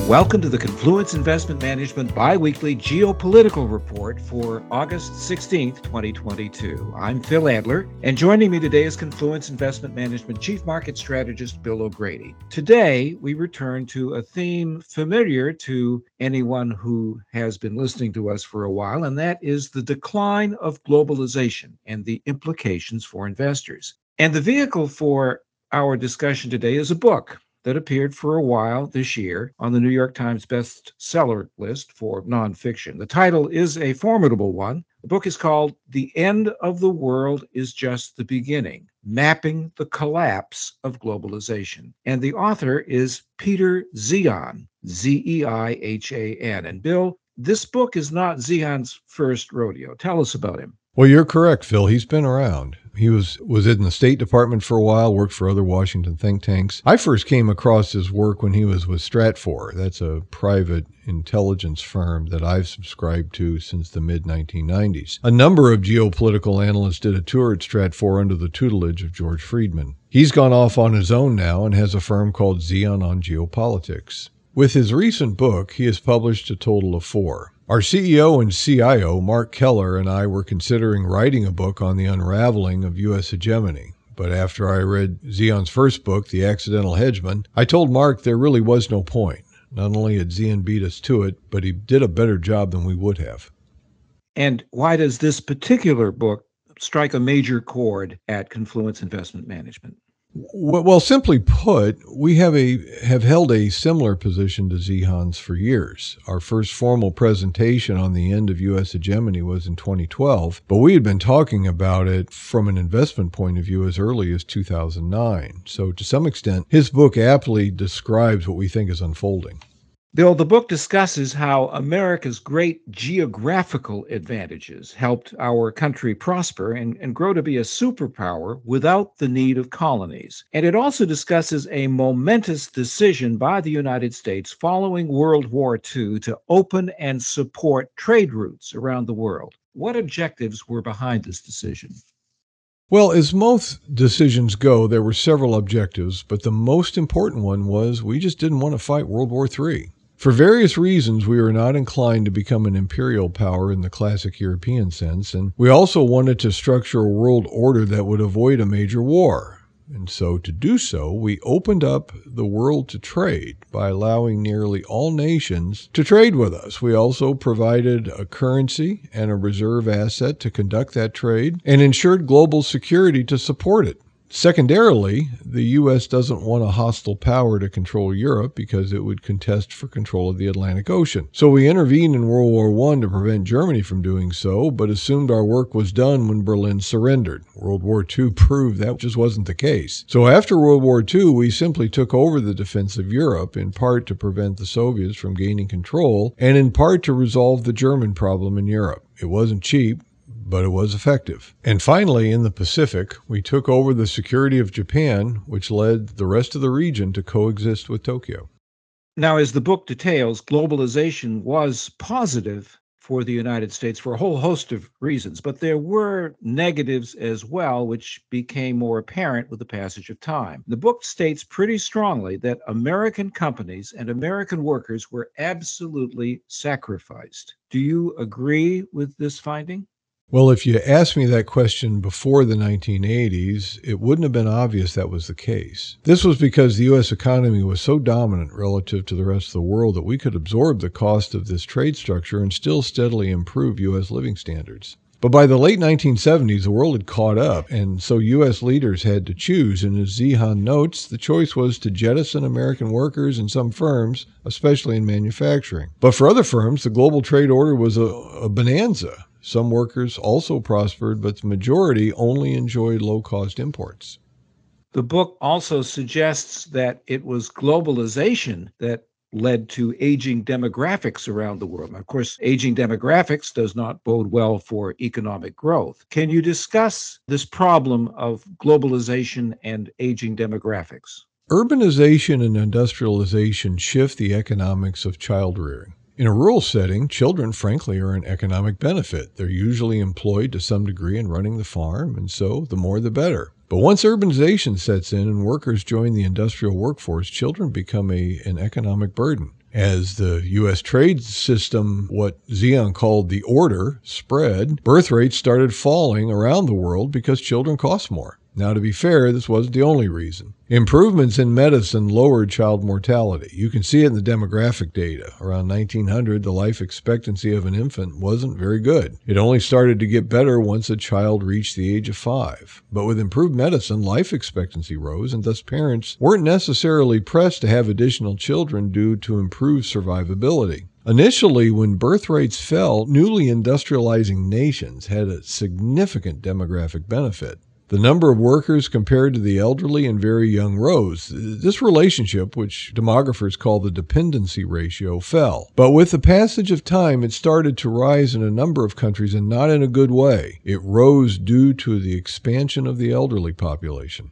Welcome to the Confluence Investment Management Biweekly Geopolitical Report for August 16th, 2022. I'm Phil Adler, and joining me today is Confluence Investment Management Chief Market Strategist Bill O'Grady. Today, we return to a theme familiar to anyone who has been listening to us for a while, and that is the decline of globalization and the implications for investors. And the vehicle for our discussion today is a book that appeared for a while this year on the New York Times bestseller list for nonfiction. The title is a formidable one. The book is called The End of the World is Just the Beginning, Mapping the Collapse of Globalization. And the author is Peter Zeihan, Zeihan. And Bill, this book is not Zeihan's first rodeo. Tell us about him. Well, you're correct, Phil. He's been around. He was in the State Department for a while, worked for other Washington think tanks. I first came across his work when he was with Stratfor. That's a private intelligence firm that I've subscribed to since the mid-1990s. A number of geopolitical analysts did a tour at Stratfor under the tutelage of George Friedman. He's gone off on his own now and has a firm called Zeihan on Geopolitics. With his recent book, he has published a total of 4. Our CEO and CIO, Mark Keller, and I were considering writing a book on the unraveling of U.S. hegemony. But after I read Zeihan's first book, The Accidental Hedgeman, I told Mark there really was no point. Not only had Zeihan beat us to it, but he did a better job than we would have. And why does this particular book strike a major chord at Confluence Investment Management? Well, simply put, we have held a similar position to Zeihan's for years. Our first formal presentation on the end of U.S. hegemony was in 2012, but we had been talking about it from an investment point of view as early as 2009. So to some extent, his book aptly describes what we think is unfolding. Bill, the book discusses how America's great geographical advantages helped our country prosper and grow to be a superpower without the need of colonies. And it also discusses a momentous decision by the United States following World War II to open and support trade routes around the world. What objectives were behind this decision? Well, as most decisions go, there were several objectives, but the most important one was we just didn't want to fight World War III. For various reasons, we were not inclined to become an imperial power in the classic European sense, and we also wanted to structure a world order that would avoid a major war. And so to do so, we opened up the world to trade by allowing nearly all nations to trade with us. We also provided a currency and a reserve asset to conduct that trade and ensured global security to support it. Secondarily, the U.S. doesn't want a hostile power to control Europe because it would contest for control of the Atlantic Ocean. So we intervened in World War I to prevent Germany from doing so, but assumed our work was done when Berlin surrendered. World War II proved that just wasn't the case. So after World War II, we simply took over the defense of Europe, in part to prevent the Soviets from gaining control, and in part to resolve the German problem in Europe. It wasn't cheap, but it was effective. And finally, in the Pacific, we took over the security of Japan, which led the rest of the region to coexist with Tokyo. Now, as the book details, globalization was positive for the United States for a whole host of reasons, but there were negatives as well, which became more apparent with the passage of time. The book states pretty strongly that American companies and American workers were absolutely sacrificed. Do you agree with this finding? Well, if you asked me that question before the 1980s, it wouldn't have been obvious that was the case. This was because the U.S. economy was so dominant relative to the rest of the world that we could absorb the cost of this trade structure and still steadily improve U.S. living standards. But by the late 1970s, the world had caught up, and so U.S. leaders had to choose. And as Zeihan notes, the choice was to jettison American workers in some firms, especially in manufacturing. But for other firms, the global trade order was a bonanza. Some workers also prospered, but the majority only enjoyed low-cost imports. The book also suggests that it was globalization that led to aging demographics around the world. Of course, aging demographics does not bode well for economic growth. Can you discuss this problem of globalization and aging demographics? Urbanization and industrialization shift the economics of child rearing. In a rural setting, children, frankly, are an economic benefit. They're usually employed to some degree in running the farm, and so the more the better. But once urbanization sets in and workers join the industrial workforce, children become an economic burden. As the U.S. trade system, what Zion called the order, spread, birth rates started falling around the world because children cost more. Now, to be fair, this wasn't the only reason. Improvements in medicine lowered child mortality. You can see it in the demographic data. Around 1900, the life expectancy of an infant wasn't very good. It only started to get better once a child reached the age of 5. But with improved medicine, life expectancy rose, and thus parents weren't necessarily pressed to have additional children due to improved survivability. Initially, when birth rates fell, newly industrializing nations had a significant demographic benefit. The number of workers compared to the elderly and very young rose. This relationship, which demographers call the dependency ratio, fell. But with the passage of time, it started to rise in a number of countries, and not in a good way. It rose due to the expansion of the elderly population.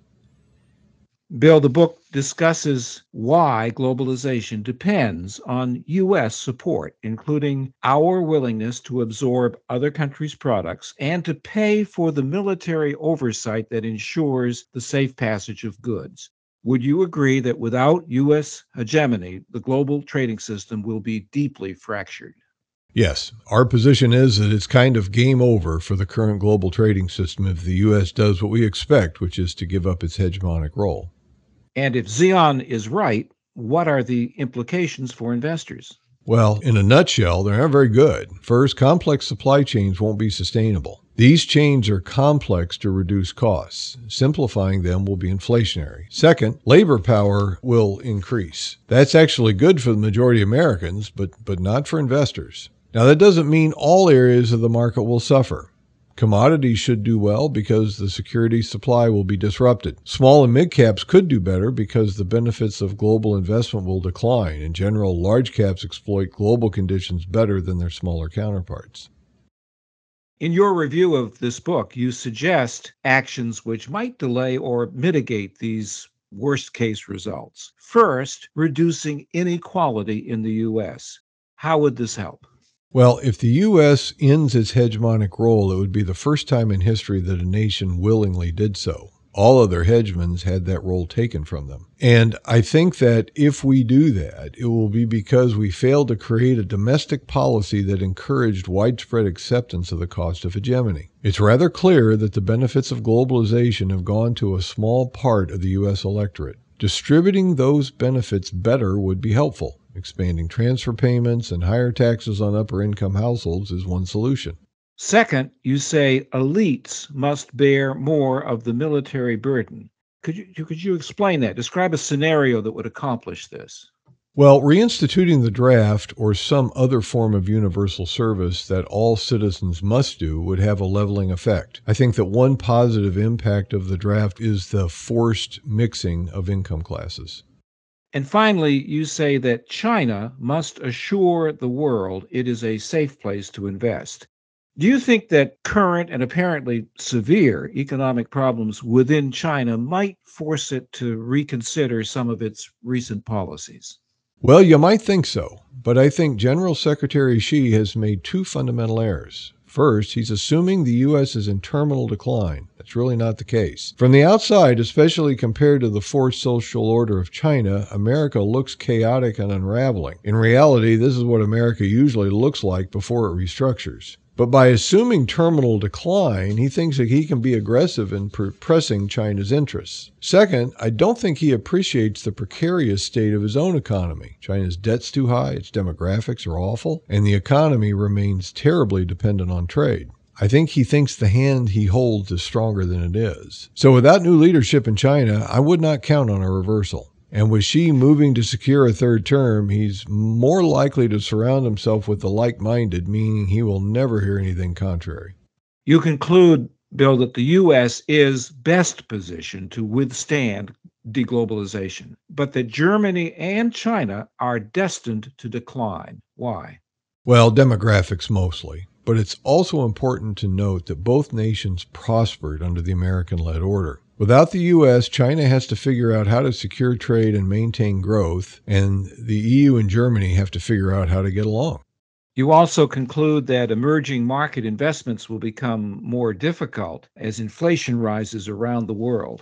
Bill, the book discusses why globalization depends on U.S. support, including our willingness to absorb other countries' products and to pay for the military oversight that ensures the safe passage of goods. Would you agree that without U.S. hegemony, the global trading system will be deeply fractured? Yes, our position is that it's kind of game over for the current global trading system if the U.S. does what we expect, which is to give up its hegemonic role. And if Zion is right, what are the implications for investors? Well, in a nutshell, they're not very good. First, complex supply chains won't be sustainable. These chains are complex to reduce costs. Simplifying them will be inflationary. Second, labor power will increase. That's actually good for the majority of Americans, but not for investors. Now, that doesn't mean all areas of the market will suffer. Commodities should do well because the securities supply will be disrupted. Small and mid caps could do better because the benefits of global investment will decline. In general, large caps exploit global conditions better than their smaller counterparts. In your review of this book, you suggest actions which might delay or mitigate these worst-case results. First, reducing inequality in the U.S. How would this help? Well, if the U.S. ends its hegemonic role, it would be the first time in history that a nation willingly did so. All other hegemons had that role taken from them. And I think that if we do that, it will be because we failed to create a domestic policy that encouraged widespread acceptance of the cost of hegemony. It's rather clear that the benefits of globalization have gone to a small part of the U.S. electorate. Distributing those benefits better would be helpful. Expanding transfer payments and higher taxes on upper-income households is one solution. Second, you say elites must bear more of the military burden. Could you explain that? Describe a scenario that would accomplish this. Well, reinstituting the draft or some other form of universal service that all citizens must do would have a leveling effect. I think that one positive impact of the draft is the forced mixing of income classes. And finally, you say that China must assure the world it is a safe place to invest. Do you think that current and apparently severe economic problems within China might force it to reconsider some of its recent policies? Well, you might think so, but I think General Secretary Xi has made two fundamental errors. First, he's assuming the U.S. is in terminal decline. That's really not the case. From the outside, especially compared to the forced social order of China, America looks chaotic and unraveling. In reality, this is what America usually looks like before it restructures. But by assuming terminal decline, he thinks that he can be aggressive in pressing China's interests. Second, I don't think he appreciates the precarious state of his own economy. China's debt's too high, its demographics are awful, and the economy remains terribly dependent on trade. I think he thinks the hand he holds is stronger than it is. So without new leadership in China, I would not count on a reversal. And with Xi moving to secure a third term, he's more likely to surround himself with the like-minded, meaning he will never hear anything contrary. You conclude, Bill, that the U.S. is best positioned to withstand deglobalization, but that Germany and China are destined to decline. Why? Well, demographics mostly. But it's also important to note that both nations prospered under the American-led order. Without the U.S., China has to figure out how to secure trade and maintain growth, and the EU and Germany have to figure out how to get along. You also conclude that emerging market investments will become more difficult as inflation rises around the world.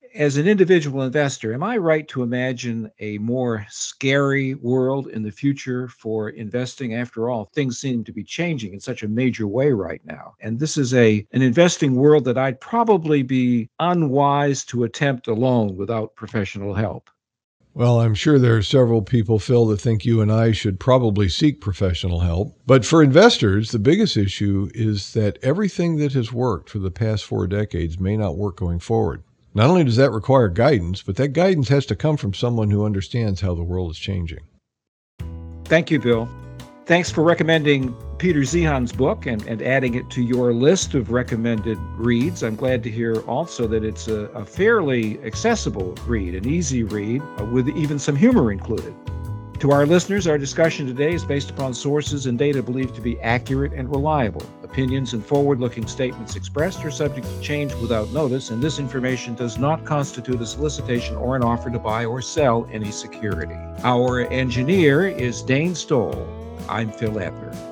as an individual investor, am I right to imagine a more scary world in the future for investing? After all, things seem to be changing in such a major way right now. And this is an investing world that I'd probably be unwise to attempt alone without professional help. Well, I'm sure there are several people, Phil, that think you and I should probably seek professional help. But for investors, the biggest issue is that everything that has worked for the past 4 decades may not work going forward. Not only does that require guidance, but that guidance has to come from someone who understands how the world is changing. Thank you, Bill. Thanks for recommending Peter Zeihan's book and adding it to your list of recommended reads. I'm glad to hear also that it's a fairly accessible read, an easy read, with even some humor included. To our listeners, our discussion today is based upon sources and data believed to be accurate and reliable. Opinions and forward-looking statements expressed are subject to change without notice, and this information does not constitute a solicitation or an offer to buy or sell any security. Our engineer is Dane Stoll. I'm Phil Adler.